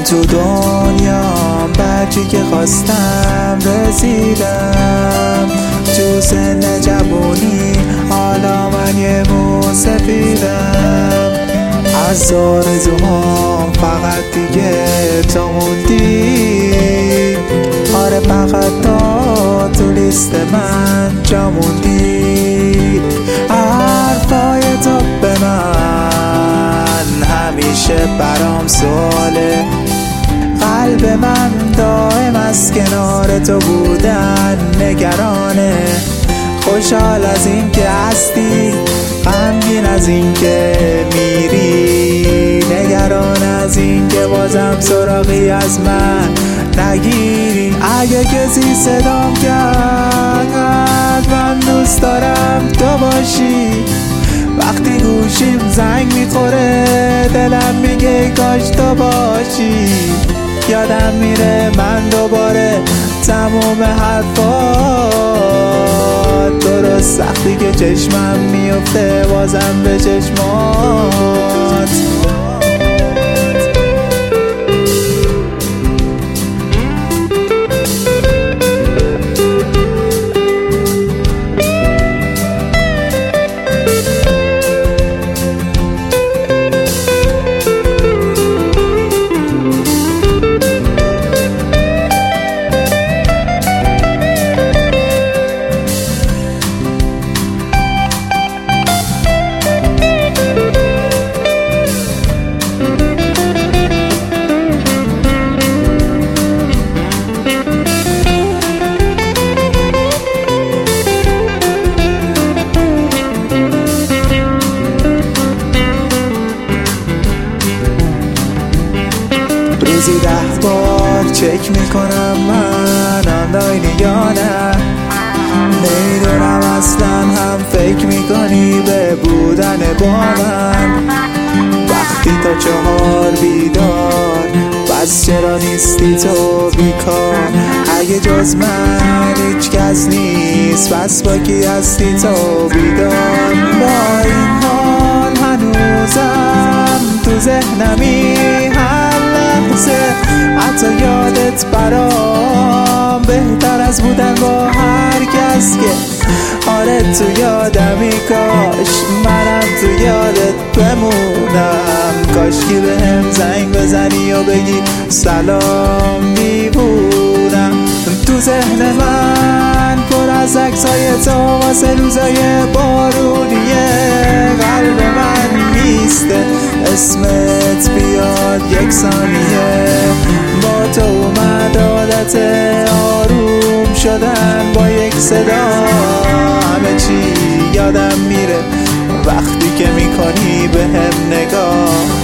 تو دنیا برچی که خواستم رسیدم، تو سن جوونی حالا من یه موسفیدم. از آرزوهام فقط دیگه تو موندی، آره فقط تو لیست من جا موندی. حرفای تو به من همیشه برام سواله، قلب من دائم از کنار تو بودن نگرانه. خوشحال از این که هستی، غمگین از این که میری، نگران از این که بازم سراغی از من نگیری. اگه کسی صدام کرد من دوست دارم تو باشی، وقتی گوشیم زنگ میخوره دلم میگه کاش تو باشی. یادم میره من دوباره تموم حرفات، درست وقتی که چشمم میفته بازم به چشمات. روزی 10 بار چک میکنم من آنلاین یا نه، نمیدونم اصلا هم فکر میکنی به بودن با من. وقتی تا 4 بیدار بس چرا نیستی تو بیکار، اگه جز من هیچ کس نیست بس با کی هستی تو بیدار. با این حال هنوزم تو ذهنمی هر لحظه، حتی یادت برام بهتر از بودن با هر کس که آره تو یادمی. کاش منم تو یادت بمونم، کاش که بهم زنگ بزنی و بگی سلام میبونم. تو ذهن من پر از عکسای تو واسه روزای بارونیه، قلب من میسته اسمت بیاد یک ثانیه. با تو اومد عادت آروم شدن با یک صدا، همه چی یادم میره وقتی که میکنی بهم نگاه.